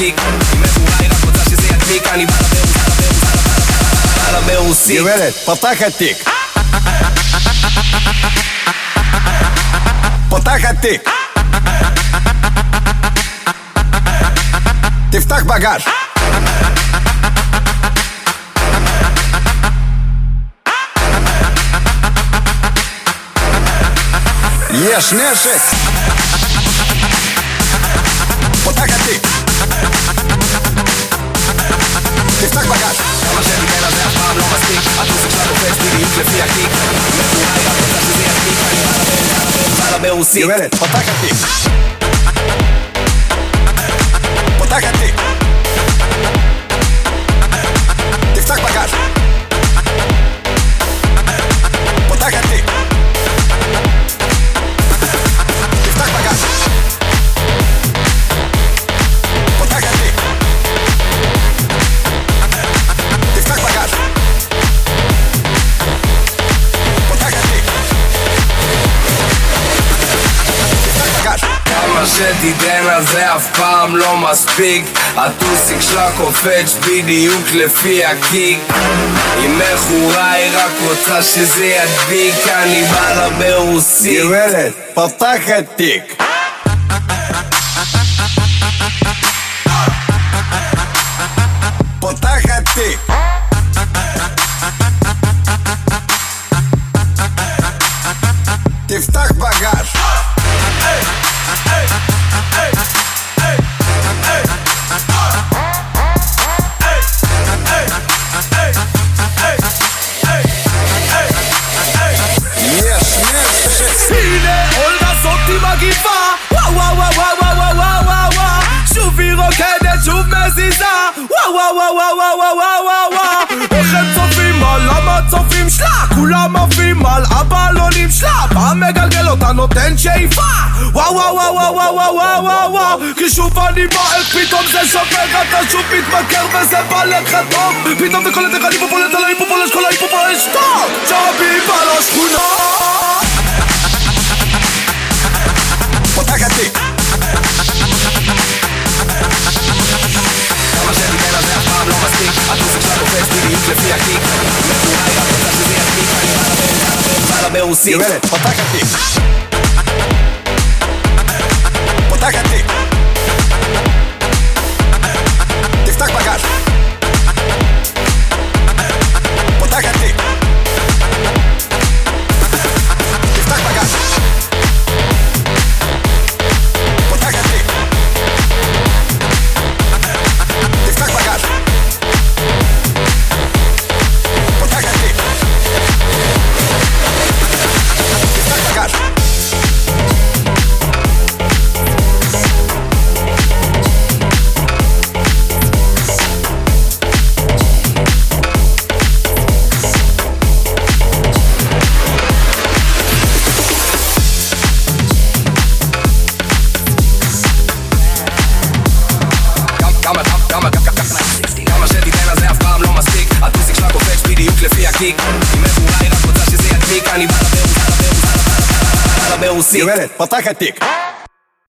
הקיק. היא מכורה, היא רק רוצה שזה ידביק. אני בא לה ברוסית. גברת, פתח התיק. פתח התיק. תפתח בגז. יש נשק. פותח התיק. תפתח בגז. כמה שתיתן לזה אף פעם לא מספיק. הטוסיק שלה תופס בדיוק לפי הקיק. מכורה, היא רק רוצה שזה ידביק. אני בא לה ברוסית. גברת, פותח התיק. פותח התיק. תפתח בגז. פותח התיק. תפתח בגז. פותח התיק. תפתח בגז. פותח התיק. תפתח בגז. כמה שתיתן לזה אף פעם לא מספיק. הטוסיק שלה קופץ בדיוק לפי הקיק. היא מכורה, היא רק רוצה שזה ידביק. אני בא לה ברוסית. גברת, פתח התיק. פותח התיק. תפתח בגז. יש נשק. הנה אולגה זאתי מגיפה, וואו וואו וואו וואו וואו וואו וואו וואו, שוב היא רוקדת, שוב מזיזה, וואו וואו וואו וואו וואו וואו וואו. איך הם צופים על המצופים שלה, כולם עפים על הבלונים שלה, פעם מגלגל אותה נותן שאיפה, וואו וואו וואו וואו וואו וואו וואו וואו. כי שוב אני בועט, פתאום זה שוקר, אתה שוב מתמכר וזה בא לך טוב, פתאום וקולט איך אני פופולט על ההיפופולש, כל ההיפופולש טוב, שבי בא לשכונה. פותח התיק. כמה שתיתן לזה אף פעם לא מספיק. הטוסיק שלה קופץ בדיוק לפי הקיק. מכורה, היא רק רוצה שזה ידביק. אני בא לה ברוסית. גברת, פותח התיק. פותח התיק. תפתח בגז. פותח התיק. תפתח בגז. פותח התיק. תפתח בגז. פותח התיק. תפתח בגז. כמה שתיתן לזה אף פעם לא מספיק. הטוסיק שלה קופץ בדיוק לפי הקיק. היא מכורה, היא רק רוצה שזה ידביק. אני בא לה ברוסית. גברת, פתח התיק.